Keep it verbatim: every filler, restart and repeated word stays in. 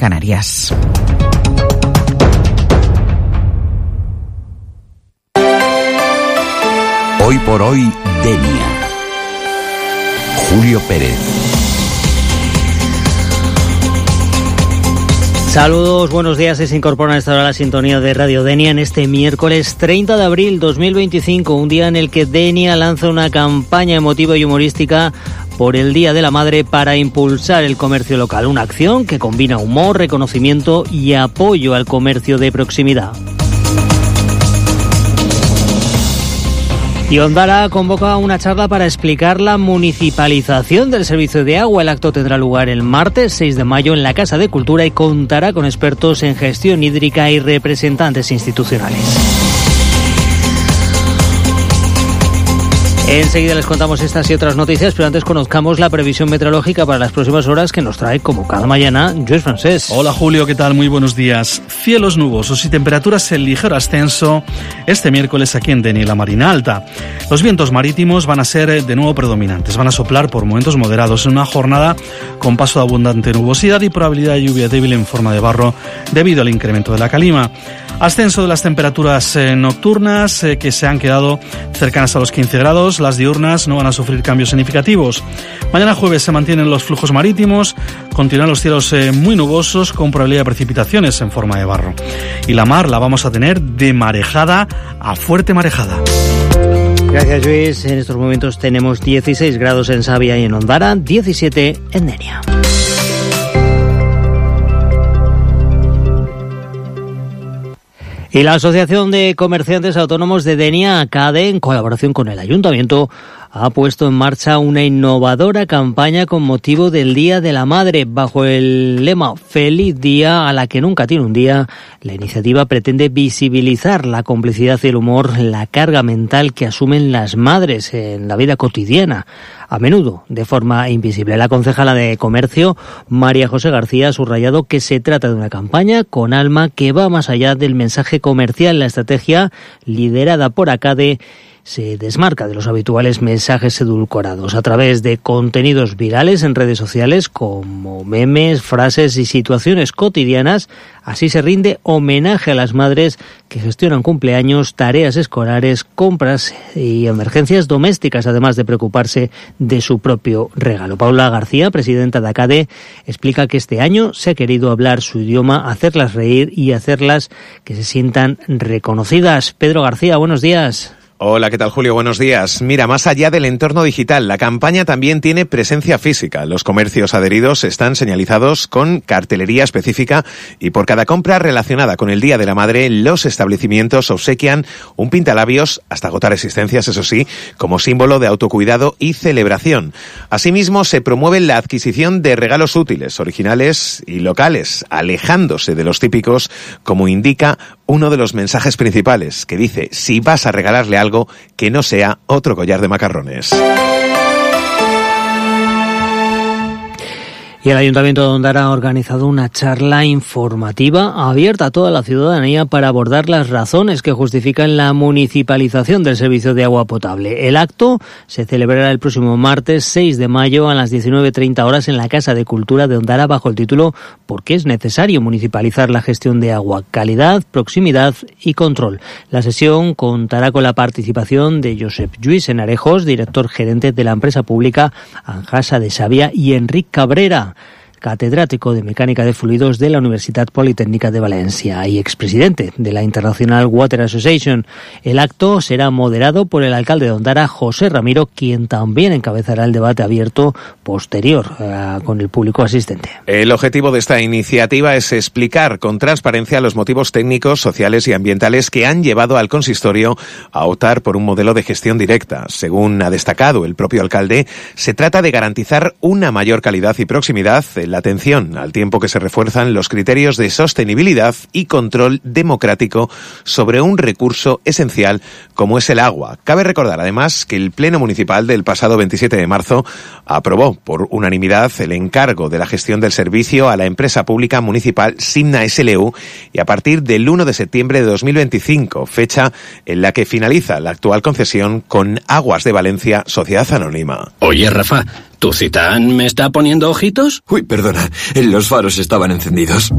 Canarias. Hoy por hoy, Denia. Julio Pérez. Saludos, buenos días. Se incorpora a esta hora la sintonía de Radio Denia en este miércoles treinta de abril dos mil veinticinco, un día en el que Denia lanza una campaña emotiva y humorística por el Día de la Madre para impulsar el comercio local. Una acción que combina humor, reconocimiento y apoyo al comercio de proximidad. Y Ondara convoca una charla para explicar la municipalización del servicio de agua. El acto tendrá lugar el martes seis de mayo en la Casa de Cultura y contará con expertos en gestión hídrica y representantes institucionales. Enseguida les contamos estas y otras noticias, pero antes conozcamos la previsión meteorológica para las próximas horas que nos trae, como cada mañana, Lluís Francés. Hola Julio, ¿qué tal? Muy buenos días. Cielos nubosos y temperaturas en ligero ascenso este miércoles aquí en Denia y la Marina Alta. Los vientos marítimos van a ser de nuevo predominantes, van a soplar por momentos moderados en una jornada con paso de abundante nubosidad y probabilidad de lluvia débil en forma de barro debido al incremento de la calima. Ascenso de las temperaturas eh, nocturnas eh, que se han quedado cercanas a los quince grados. Las diurnas no van a sufrir cambios significativos. Mañana jueves se mantienen los flujos marítimos, continúan los cielos eh, muy nubosos con probabilidad de precipitaciones en forma de barro. Y la mar la vamos a tener de marejada a fuerte marejada. Gracias, Luis. En estos momentos tenemos dieciséis grados en Sabia y en Ondara, diecisiete en Denia. Y la Asociación de Comerciantes Autónomos de Denia, ACADE, en colaboración con el Ayuntamiento, ha puesto en marcha una innovadora campaña con motivo del Día de la Madre. Bajo el lema Feliz Día a la que nunca tiene un día, la iniciativa pretende visibilizar la complicidad y el humor, la carga mental que asumen las madres en la vida cotidiana, a menudo de forma invisible. La concejala de Comercio, María José García, ha subrayado que se trata de una campaña con alma que va más allá del mensaje comercial. La estrategia, liderada por ACADE, se desmarca de los habituales mensajes edulcorados a través de contenidos virales en redes sociales como memes, frases y situaciones cotidianas. Así se rinde homenaje a las madres que gestionan cumpleaños, tareas escolares, compras y emergencias domésticas, además de preocuparse de su propio regalo. Paula García, presidenta de ACADE, explica que este año se ha querido hablar su idioma, hacerlas reír y hacerlas que se sientan reconocidas. Pedro García, buenos días. Hola, ¿qué tal, Julio? Buenos días. Mira, más allá del entorno digital, la campaña también tiene presencia física. Los comercios adheridos están señalizados con cartelería específica y por cada compra relacionada con el Día de la Madre, los establecimientos obsequian un pintalabios, hasta agotar existencias, eso sí, como símbolo de autocuidado y celebración. Asimismo, se promueve la adquisición de regalos útiles, originales y locales, alejándose de los típicos, como indica uno de los mensajes principales, que dice: si vas a regalarle algo, algo que no sea otro collar de macarrones. Y el Ayuntamiento de Ondara ha organizado una charla informativa abierta a toda la ciudadanía para abordar las razones que justifican la municipalización del servicio de agua potable. El acto se celebrará el próximo martes seis de mayo a las diecinueve treinta horas en la Casa de Cultura de Ondara bajo el título ¿Por qué es necesario municipalizar la gestión de agua? Calidad, proximidad y control. La sesión contará con la participación de Josep Lluís Enarejos, director gerente de la empresa pública Anjasa de Sabia, y Enric Cabrera, catedrático de Mecánica de Fluidos de la Universidad Politécnica de Valencia y expresidente de la International Water Association. El acto será moderado por el alcalde de Ondara, José Ramiro, quien también encabezará el debate abierto posterior eh, con el público asistente. El objetivo de esta iniciativa es explicar con transparencia los motivos técnicos, sociales y ambientales que han llevado al consistorio a optar por un modelo de gestión directa. Según ha destacado el propio alcalde, se trata de garantizar una mayor calidad y proximidad en la atención, al tiempo que se refuerzan los criterios de sostenibilidad y control democrático sobre un recurso esencial como es el agua. Cabe recordar además que el Pleno Municipal del pasado veintisiete de marzo aprobó por unanimidad el encargo de la gestión del servicio a la empresa pública municipal Simna S L U y a partir del uno de septiembre de dos mil veinticinco, fecha en la que finaliza la actual concesión con Aguas de Valencia, Sociedad Anónima. Oye, Rafa, ¿tu Citán me está poniendo ojitos? Uy, perdona, los faros estaban encendidos.